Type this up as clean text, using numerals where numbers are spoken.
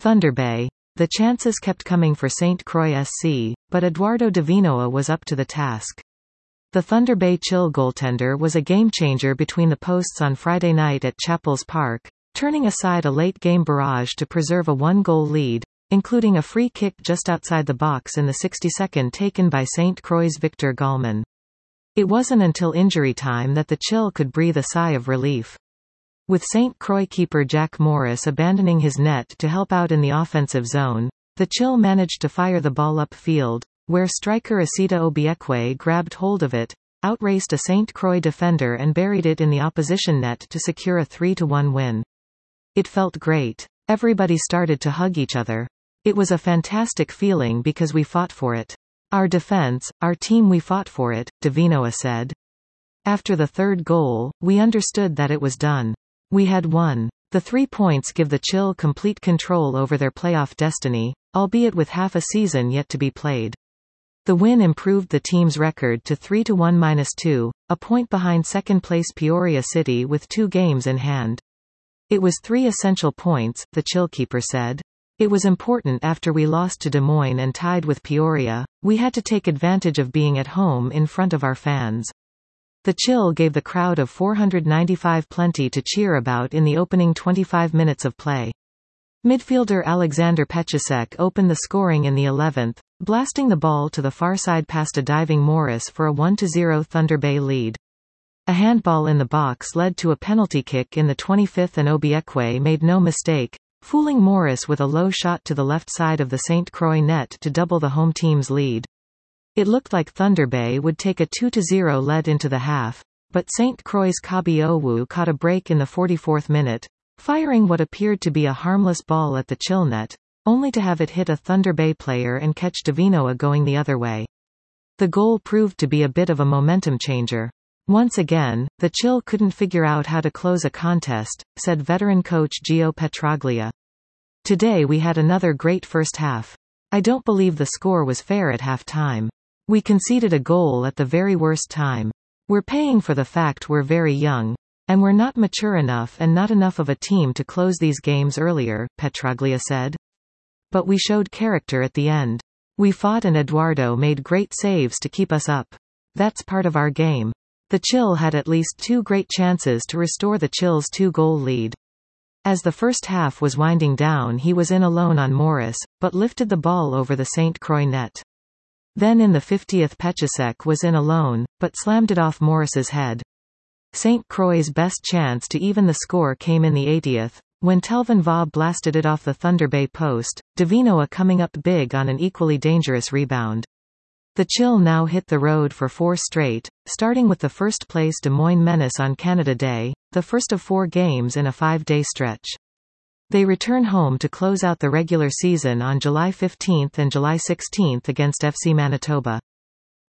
Thunder Bay. The chances kept coming for St. Croix SC, but Eduardo Davinoa was up to the task. The Thunder Bay Chill goaltender was a game-changer between the posts on Friday night at Chapels Park, turning aside a late-game barrage to preserve a one-goal lead, including a free kick just outside the box in the 62nd taken by St. Croix's Victor Gallman. It wasn't until injury time that the Chill could breathe a sigh of relief. With St. Croix keeper Jack Morris abandoning his net to help out in the offensive zone, the Chill managed to fire the ball upfield, where striker Asita Obiekwe grabbed hold of it, outraced a St. Croix defender and buried it in the opposition net to secure a 3-1 win. It felt great. Everybody started to hug each other. It was a fantastic feeling because we fought for it. Our defense, our team, we fought for it, Davinoa said. After the third goal, we understood that it was done. We had won. The 3 points give the Chill complete control over their playoff destiny, albeit with half a season yet to be played. The win improved the team's record to 3-1-2, a point behind second-place Peoria City with 2 games in hand. It was 3 essential points, the Chill keeper said. It was important after we lost to Des Moines and tied with Peoria. We had to take advantage of being at home in front of our fans. The Chill gave the crowd of 495 plenty to cheer about in the opening 25 minutes of play. Midfielder Alexander Pechacek opened the scoring in the 11th, blasting the ball to the far side past a diving Morris for a 1-0 Thunder Bay lead. A handball in the box led to a penalty kick in the 25th and Obiekwe made no mistake, fooling Morris with a low shot to the left side of the St. Croix net to double the home team's lead. It looked like Thunder Bay would take a 2-0 lead into the half, but St. Croix's Kabi Owu caught a break in the 44th minute, firing what appeared to be a harmless ball at the Chill net, only to have it hit a Thunder Bay player and catch Davinoa going the other way. The goal proved to be a bit of a momentum changer. Once again, the Chill couldn't figure out how to close a contest, said veteran coach Gio Petraglia. Today we had another great first half. I don't believe the score was fair at half-time. We conceded a goal at the very worst time. We're paying for the fact we're very young. And we're not mature enough and not enough of a team to close these games earlier, Petraglia said. But we showed character at the end. We fought and Eduardo made great saves to keep us up. That's part of our game. The Chill had at least 2 great chances to restore the Chill's 2-goal lead. As the first half was winding down, he was in alone on Morris, but lifted the ball over the St. Croix net. Then in the 50th Pechacek was in alone, but slammed it off Morris's head. St. Croix's best chance to even the score came in the 80th, when Telvin Vaugh blasted it off the Thunder Bay post, Davinoa coming up big on an equally dangerous rebound. The Chill now hit the road for 4 straight, starting with the first-place Des Moines Menace on Canada Day, the first of 4 games in a 5-day stretch. They return home to close out the regular season on July 15 and July 16 against FC Manitoba.